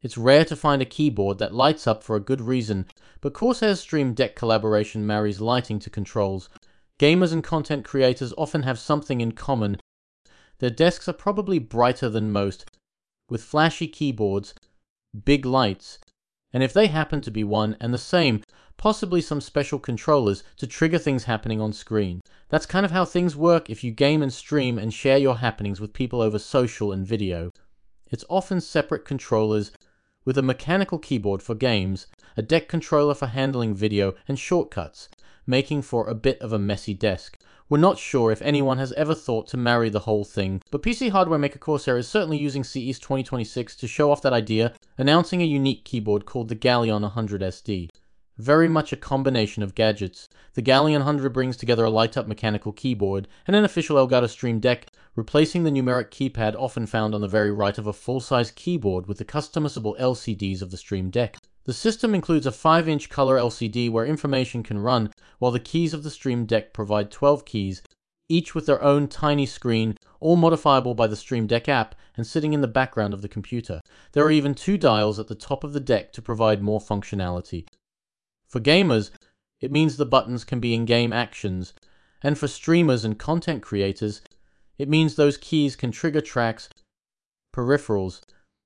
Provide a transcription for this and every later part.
It's rare to find a keyboard that lights up for a good reason, but Corsair's Stream Deck collaboration marries lighting to controls. Gamers and content creators often have something in common. Their desks are probably brighter than most, with flashy keyboards, big lights, and if they happen to be one and the same, possibly some special controllers to trigger things happening on screen. That's kind of how things work if you game and stream and share your happenings with people over social and video. It's often separate controllers, with a mechanical keyboard for games, a deck controller for handling video and shortcuts, making for a bit of a messy desk. We're not sure if anyone has ever thought to marry the whole thing, but PC hardware maker Corsair is certainly using CES 2026 to show off that idea, announcing a unique keyboard called the Galleon 100 SD. Very much a combination of gadgets. The Galleon 100 brings together a light-up mechanical keyboard and an official Elgato Stream Deck, replacing the numeric keypad often found on the very right of a full-size keyboard with the customizable LCDs of the Stream Deck. The system includes a 5-inch color LCD where information can run, while the keys of the Stream Deck provide 12 keys, each with their own tiny screen, all modifiable by the Stream Deck app and sitting in the background of the computer. There are even 2 dials at the top of the deck to provide more functionality. For gamers, it means the buttons can be in-game actions, and for streamers and content creators, it means those keys can trigger tracks, peripherals,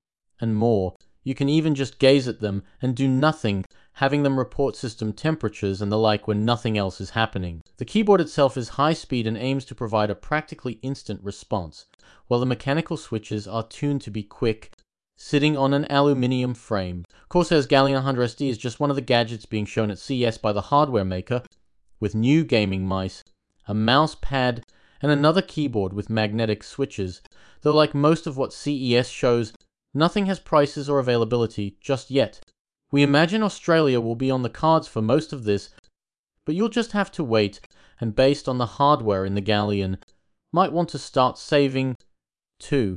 and more. You can even just gaze at them and do nothing, having them report system temperatures and the like when nothing else is happening. The keyboard itself is high speed and aims to provide a practically instant response, while the mechanical switches are tuned to be quick, sitting on an aluminium frame. Corsair's Galleon 100 SD is just one of the gadgets being shown at CES by the hardware maker, with new gaming mice, a mouse pad, and another keyboard with magnetic switches, though like most of what CES shows, nothing has prices or availability just yet. We imagine Australia will be on the cards for most of this, but you'll just have to wait, and based on the hardware in the Galleon, might want to start saving too.